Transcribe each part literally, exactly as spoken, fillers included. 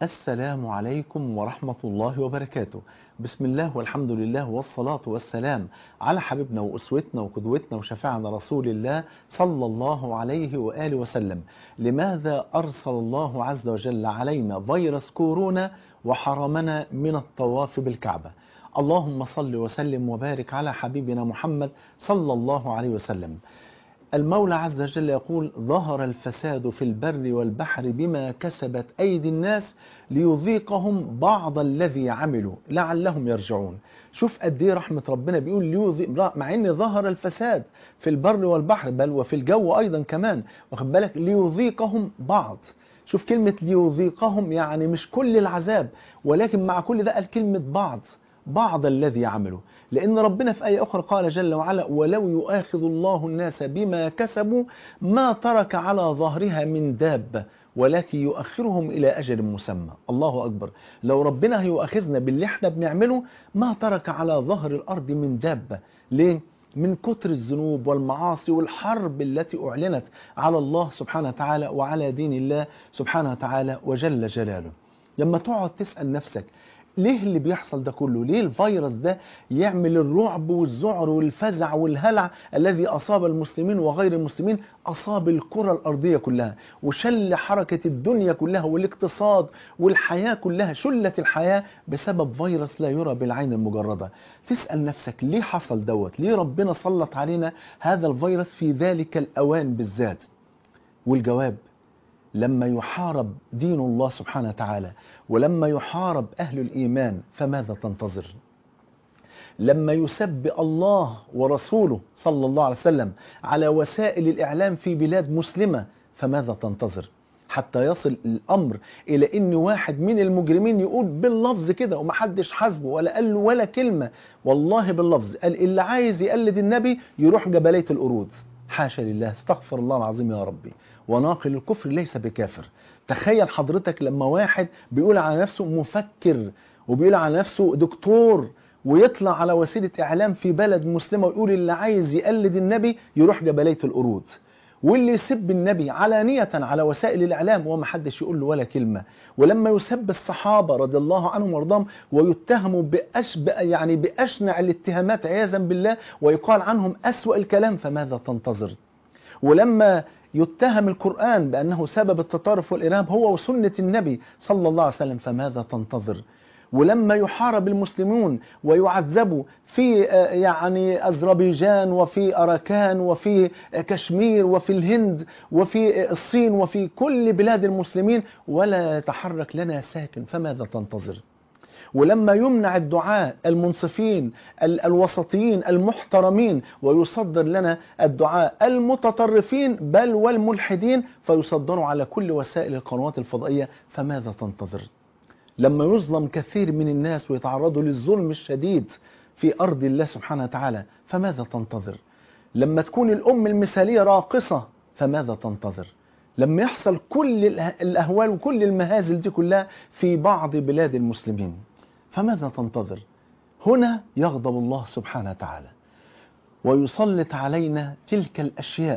السلام عليكم ورحمة الله وبركاته. بسم الله والحمد لله والصلاة والسلام على حبيبنا وأسوتنا وقدوتنا وشفيعنا رسول الله صلى الله عليه وآله وسلم. لماذا أرسل الله عز وجل علينا فيروس كورونا وحرمنا من الطواف بالكعبة؟ اللهم صل وسلم وبارك على حبيبنا محمد صلى الله عليه وسلم. المولى عز وجل يقول: ظهر الفساد في البر والبحر بما كسبت أيدي الناس ليذيقهم بعض الذي عملوا لعلهم يرجعون. شوف قد ايه رحمة ربنا، بيقول ليذيق، مع ان ظهر الفساد في البر والبحر بل وفي الجو أيضا كمان، واخد بالك، ليذيقهم بعض. شوف كلمة ليذيقهم، يعني مش كل العذاب، ولكن مع كل ده قال كلمة بعض، بعض الذي عملوا. لأن ربنا في آية أخرى قال جل وعلا: ولو يؤاخذ الله الناس بما كسبوا ما ترك على ظهرها من دابة ولكن يؤخرهم إلى أجل مسمى. الله أكبر. لو ربنا هيؤاخذنا باللي احنا بنعمله ما ترك على ظهر الأرض من دابة. ليه؟ من كتر الذنوب والمعاصي والحرب التي أعلنت على الله سبحانه وتعالى وعلى دين الله سبحانه وتعالى وجل جلاله. لما تقعد تسأل نفسك ليه اللي بيحصل ده كله؟ ليه الفيروس ده يعمل الرعب والذعر والفزع والهلع الذي أصاب المسلمين وغير المسلمين، أصاب الكرة الأرضية كلها وشل حركة الدنيا كلها والاقتصاد والحياة كلها، شلت الحياة بسبب فيروس لا يرى بالعين المجردة. تسأل نفسك ليه حصل دوت؟ ليه ربنا سلط علينا هذا الفيروس في ذلك الأوان بالذات؟ والجواب: لما يحارب دين الله سبحانه وتعالى ولما يحارب أهل الإيمان فماذا تنتظر؟ لما يسب الله ورسوله صلى الله عليه وسلم على وسائل الإعلام في بلاد مسلمة فماذا تنتظر؟ حتى يصل الأمر إلى إن واحد من المجرمين يقول باللفظ كده ومحدش حاسبه ولا قال له ولا كلمة، والله باللفظ قال: اللي عايز يقلد النبي يروح جبلية القرود. حاشا لله، استغفر الله العظيم يا ربي. وناقل الكفر ليس بكافر. تخيل حضرتك لما واحد بيقول على نفسه مفكر وبيقول على نفسه دكتور ويطلع على وسيلة إعلام في بلد مسلمة ويقول اللي عايز يقلد النبي يروح جبلية القرود، واللي يسب النبي علانية على وسائل الإعلام وما حدش يقول له ولا كلمة. ولما يسب الصحابة رضي الله عنهم وارضاهم ويتهموا بأشب يعني بأشنع الاتهامات عياذا بالله ويقال عنهم أسوأ الكلام فماذا تنتظر؟ ولما يتهم القرآن بأنه سبب التطرف والإرهاب هو وسنة النبي صلى الله عليه وسلم فماذا تنتظر؟ ولما يحارب المسلمون ويعذبوا في يعني أذربيجان وفي أراكان وفي كشمير وفي الهند وفي الصين وفي كل بلاد المسلمين ولا يتحرك لنا ساكن فماذا تنتظر؟ ولما يمنع الدعاء المنصفين الوسطيين المحترمين ويصدر لنا الدعاء المتطرفين بل والملحدين فيصدروا على كل وسائل القنوات الفضائية فماذا تنتظر؟ لما يظلم كثير من الناس ويتعرضوا للظلم الشديد في أرض الله سبحانه وتعالى فماذا تنتظر؟ لما تكون الأم المثالية راقصة فماذا تنتظر؟ لما يحصل كل الأهوال وكل المهازل دي كلها في بعض بلاد المسلمين فماذا تنتظر؟ هنا يغضب الله سبحانه وتعالى ويسلط علينا تلك الأشياء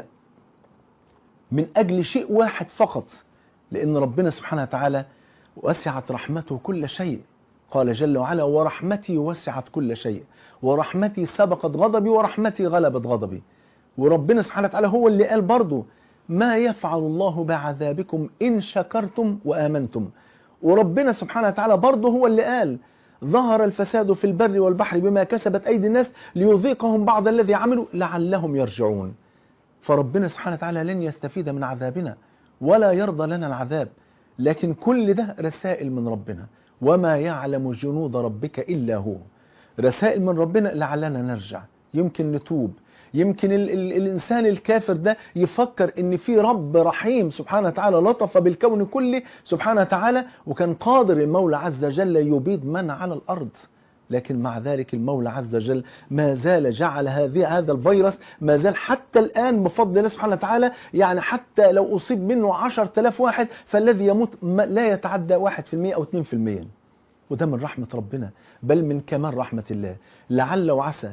من أجل شيء واحد فقط، لأن ربنا سبحانه وتعالى وسعت رحمته كل شيء. قال جل وعلا: ورحمتي وسعت كل شيء ورحمتي سبقت غضبي ورحمتي غلبت غضبي. وربنا سبحانه وتعالى هو اللي قال برضو: ما يفعل الله بعذابكم إن شكرتم وآمنتم. وربنا سبحانه وتعالى برضو هو اللي قال: ظهر الفساد في البر والبحر بما كسبت أيدي الناس ليذيقهم بعض الذي عملوا لعلهم يرجعون. فربنا سبحانه وتعالى لن يستفيد من عذابنا ولا يرضى لنا العذاب، لكن كل ده رسائل من ربنا، وما يعلم جنود ربك إلا هو. رسائل من ربنا لعلنا نرجع، يمكن نتوب، يمكن ال ال الإنسان الكافر ده يفكر إن في رب رحيم سبحانه وتعالى لطف بالكون كله سبحانه وتعالى وكان قادر المولى عز وجل يبيد من على الأرض. لكن مع ذلك المولى عز وجل ما زال جعل هذه هذا الفيروس ما زال حتى الآن بفضل الله سبحانه وتعالى، يعني حتى لو أصيب منه عشر تلاف واحد فالذي يموت لا يتعدى واحد في المئة أو اثنين في المئة. وده من رحمة ربنا بل من كمال رحمة الله. لعل وعسى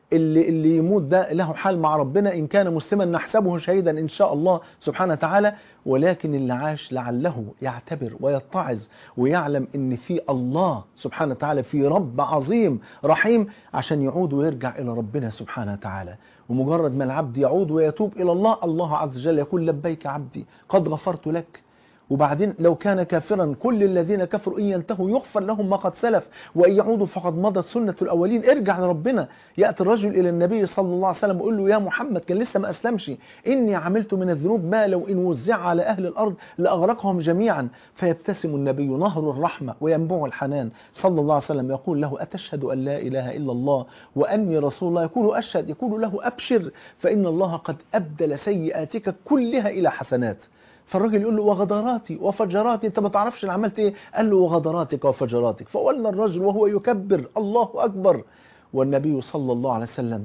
اللي, اللي يموت ده له حال مع ربنا، إن كان مسلما نحسبه شهيدا إن شاء الله سبحانه وتعالى، ولكن اللي عاش لعله يعتبر ويتعظ ويعلم إن في الله سبحانه وتعالى، في رب عظيم رحيم، عشان يعود ويرجع إلى ربنا سبحانه وتعالى. ومجرد ما العبد يعود ويتوب إلى الله، الله عز وجل يقول لبيك عبدي قد غفرت لك. وبعدين لو كان كافرا كل الذين كفروا إن ينتهوا يغفر لهم ما قد سلف وإن يعودوا فقد مضت سنة الأولين. ارجع لربنا. يأتي الرجل إلى النبي صلى الله عليه وسلم ويقول له يا محمد، كان لسه ما أسلمش، إني عملت من الذنوب ما لو إن وزع على أهل الأرض لأغرقهم جميعا. فيبتسم النبي نهر الرحمة وينبوع الحنان صلى الله عليه وسلم، يقول له أتشهد أن لا إله إلا الله وأني رسول الله؟ يقول أشهد. يقول له أبشر فإن الله قد أبدل سيئاتك كلها إلى حسنات. فالراجل يقول له وغدراتي وفجراتي، انت ما تعرفش اللي عملت ايه؟ قال له وغدراتك وفجراتك. فولى الرجل وهو يكبر الله اكبر، والنبي صلى الله عليه وسلم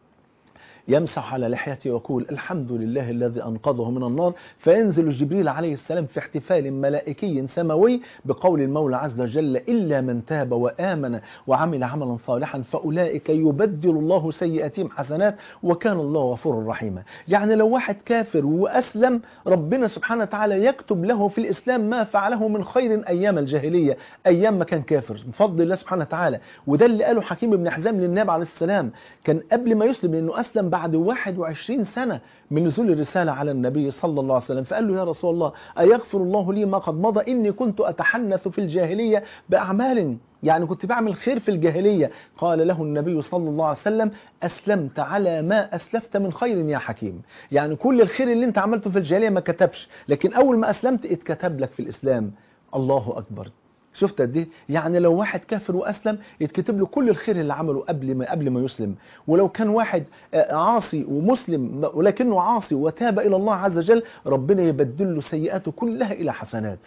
يمسح على لحيته ويقول الحمد لله الذي أنقذه من النار. فينزل جبريل عليه السلام في احتفال ملائكي سماوي بقول المولى عز وجل إلا من تاب وآمن وعمل عملا صالحا فأولئك يبدل الله سيئاتهم حسنات وكان الله غفورا رحيما. يعني لو واحد كافر وأسلم، ربنا سبحانه وتعالى يكتب له في الإسلام ما فعله من خير أيام الجاهلية، أيام ما كان كافر، بفضل الله سبحانه وتعالى. وده اللي قاله حكيم بن حزام للنبي عليه السلام، كان قبل ما يسلم، لأنه أسلم بعد واحد وعشرين سنة من نزول الرسالة على النبي صلى الله عليه وسلم. فقال له يا رسول الله أيغفر الله لي ما قد مضى؟ إني كنت أتحنث في الجاهلية بأعمال، يعني كنت بعمل خير في الجاهلية. قال له النبي صلى الله عليه وسلم أسلمت على ما أسلفت من خير يا حكيم. يعني كل الخير اللي انت عملته في الجاهلية ما كتبش، لكن أول ما أسلمت اتكتب لك في الإسلام. الله أكبر. شفت قد ايه؟ يعني لو واحد كافر واسلم يتكتب له كل الخير اللي عمله قبل ما قبل ما يسلم. ولو كان واحد عاصي ومسلم ولكنه عاصي وتاب الى الله عز وجل، ربنا يبدل له سيئاته كلها الى حسنات.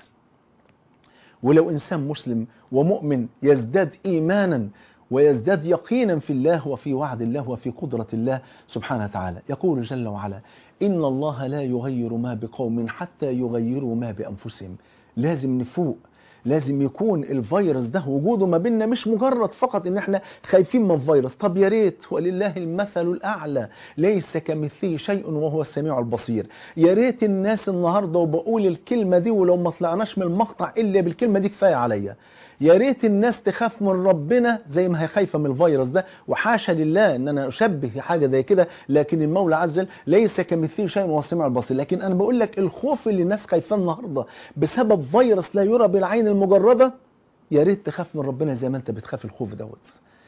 ولو انسان مسلم ومؤمن يزداد ايمانا ويزداد يقينا في الله وفي وعد الله وفي قدرة الله سبحانه وتعالى. يقول جل وعلا إن الله لا يغير ما بقوم حتى يغيروا ما بأنفسهم. لازم نفوق، لازم يكون الفيروس ده وجوده ما بيننا مش مجرد فقط ان احنا خايفين من الفيروس. طب يا ريت ولله المثل الاعلى ليس كمثله شيء وهو السميع البصير. يا ريت الناس النهارده، وبقول الكلمه دي ولو ما طلعناش من المقطع الا بالكلمه دي كفايه عليا، يا ريت الناس تخاف من ربنا زي ما هي خايفه من الفيروس ده. وحاشا لله ان انا اشبه في حاجه زي كده، لكن المولى عز وجل ليس كمثله شيء وهو السميع البصير. لكن انا بقول لك الخوف اللي الناس خايفاه النهارده بسبب فيروس لا يرى بالعين المجرده، يا ريت تخاف من ربنا زي ما انت بتخاف الخوف دوت.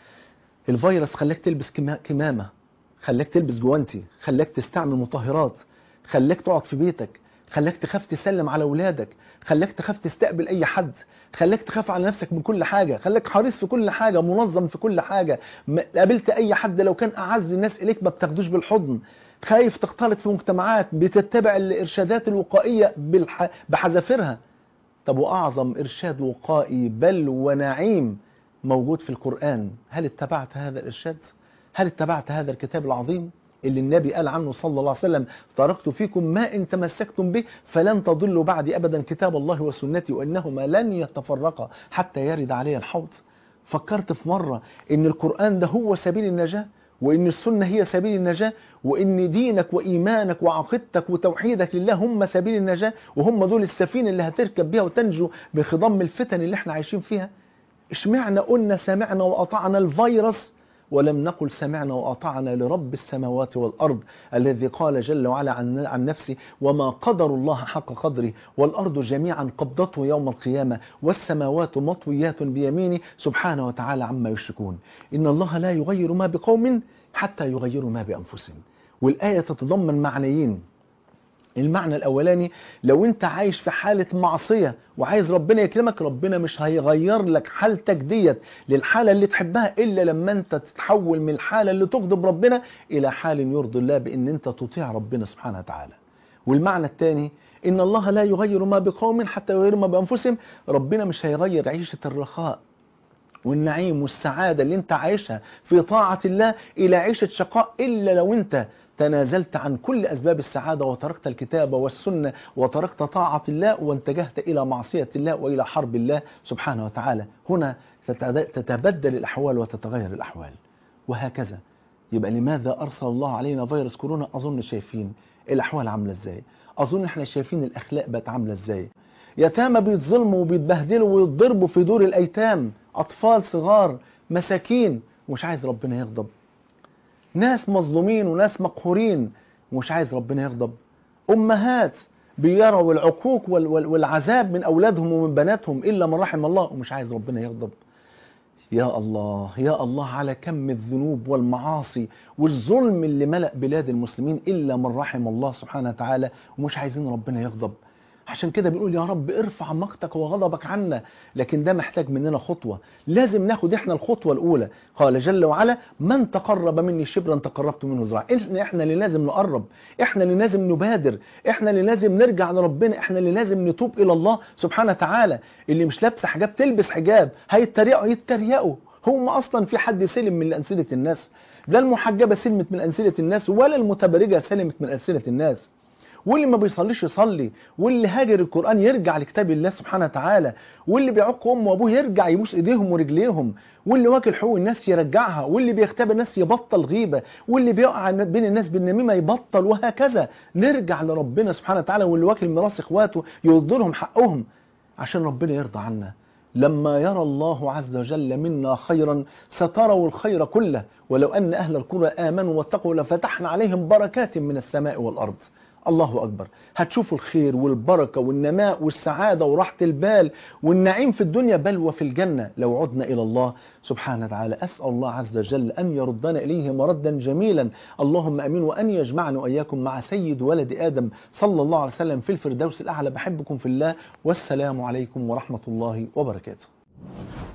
الفيروس خلاك تلبس كمامه، خلاك تلبس جوانتي، خلاك تستعمل مطهرات، خلاك تقعد في بيتك، خلاك تخاف تسلم على اولادك، خلاك تخاف تستقبل اي حد، خلاك تخاف على نفسك من كل حاجة، خلاك حريص في كل حاجة، منظم في كل حاجة. قابلت اي حد لو كان اعز الناس اليك ما بتاخدوش بالحضن، خايف تختلط في مجتمعات، بتتبع الارشادات الوقائية بحذافيرها. طب واعظم ارشاد وقائي بل ونعيم موجود في القرآن، هل اتبعت هذا الارشاد؟ هل اتبعت هذا الكتاب العظيم اللي النبي قال عنه صلى الله عليه وسلم تركت فيكم ما إن تمسكتم به فلن تضلوا بعدي أبدا كتاب الله وسنتي وإنهما لن يتفرقا حتى يرد علي الحوض؟ فكرت في مرة إن القرآن ده هو سبيل النجاة، وإن السنة هي سبيل النجاة، وإن دينك وإيمانك وعقيدتك وتوحيدك لله هم سبيل النجاة، وهم دول السفينة اللي هتركب بيها وتنجو بخضم الفتن اللي احنا عايشين فيها؟ اشمعنا قلنا سمعنا وأطعنا الفيروس ولم نقل سمعنا وأطعنا لرب السماوات والأرض الذي قال جل وعلا عن, عن نفسه وما قدر الله حق قدره والأرض جميعا قبضته يوم القيامة والسماوات مطويات بيمينه سبحانه وتعالى عما يشركون. إن الله لا يغير ما بقوم حتى يغيروا ما بأنفسهم. والآية تتضمن معنيين. المعنى الأولاني، لو أنت عايش في حالة معصية وعايز ربنا يكرمك، ربنا مش هيغير لك حالتك ديت للحالة اللي تحبها إلا لما أنت تتحول من الحالة اللي تغضب ربنا إلى حال يرضي الله بأن أنت تطيع ربنا سبحانه وتعالى. والمعنى الثاني، إن الله لا يغير ما بقوم حتى يغيروا ما بأنفسهم. ربنا مش هيغير عيشة الرخاء والنعيم والسعادة اللي أنت عايشها في طاعة الله إلى عيشة شقاء إلا لو أنت تنازلت عن كل أسباب السعادة وتركت الكتاب والسنة وتركت طاعة الله وانتجهت إلى معصية الله وإلى حرب الله سبحانه وتعالى. هنا تتبدل الأحوال وتتغير الأحوال. وهكذا يبقى لماذا أرسل الله علينا فيروس كورونا؟ أظن شايفين الأحوال عاملة إزاي، أظن إحنا شايفين الأخلاق بقت عاملة إزاي. يتامى بيتظلموا وبيتبهدلوا ويتضربوا في دور الأيتام، أطفال صغار مساكين ومش عايز ربنا يغضب. ناس مظلومين وناس مقهورين ومش عايز ربنا يغضب. أمهات بيروا العقوق والعذاب من أولادهم ومن بناتهم إلا من رحم الله ومش عايز ربنا يغضب. يا الله يا الله على كم الذنوب والمعاصي والظلم اللي ملأ بلاد المسلمين إلا من رحم الله سبحانه وتعالى ومش عايزين ربنا يغضب. عشان كده بنقول يا رب ارفع مقتك وغضبك عنا، لكن ده محتاج مننا خطوة، لازم ناخد احنا الخطوة الأولى. قال جل وعلا من تقرب مني شبرا تقربت منه ذراعا. احنا اللي لازم نقرب، احنا اللي لازم نبادر، احنا اللي لازم نرجع لربنا، احنا اللي لازم نتوب إلى الله سبحانه وتعالى. اللي مش لابسه حجاب تلبس حجاب، هيتريقوا يتريقوا. هم أصلا في حد سلم من ألسنة الناس؟ لا المحجبة سلمت من ألسنة الناس ولا المتبرجة سلمت من ألسنة الناس. واللي ما بيصليش يصلي، واللي هاجر القرآن يرجع لكتاب الله سبحانه وتعالى، واللي بيعق امه وابوه يرجع يبوس ايديهم ورجليهم، واللي واكل حقوق الناس يرجعها، واللي بيختبر الناس يبطل غيبة، واللي بيقع بين الناس بالنميمة يبطل، وهكذا نرجع لربنا سبحانه وتعالى. واللي واكل ميراث اخواته يرد لهم حقهم عشان ربنا يرضى عنا. لما يرى الله عز وجل منا خيرا ستروا الخير كله، ولو أن أهل القرى آمنوا واتقوا لفتحنا عليهم بركات من السماء والأرض. الله أكبر. هتشوفوا الخير والبركة والنماء والسعادة وراحة البال والنعيم في الدنيا بل وفي الجنة لو عدنا إلى الله سبحانه وتعالى. أسأل الله عز وجل أن يردنا إليه مردا جميلا، اللهم أمين، وأن يجمعنا وإياكم مع سيد ولد آدم صلى الله عليه وسلم في الفردوس الأعلى. بحبكم في الله، والسلام عليكم ورحمة الله وبركاته.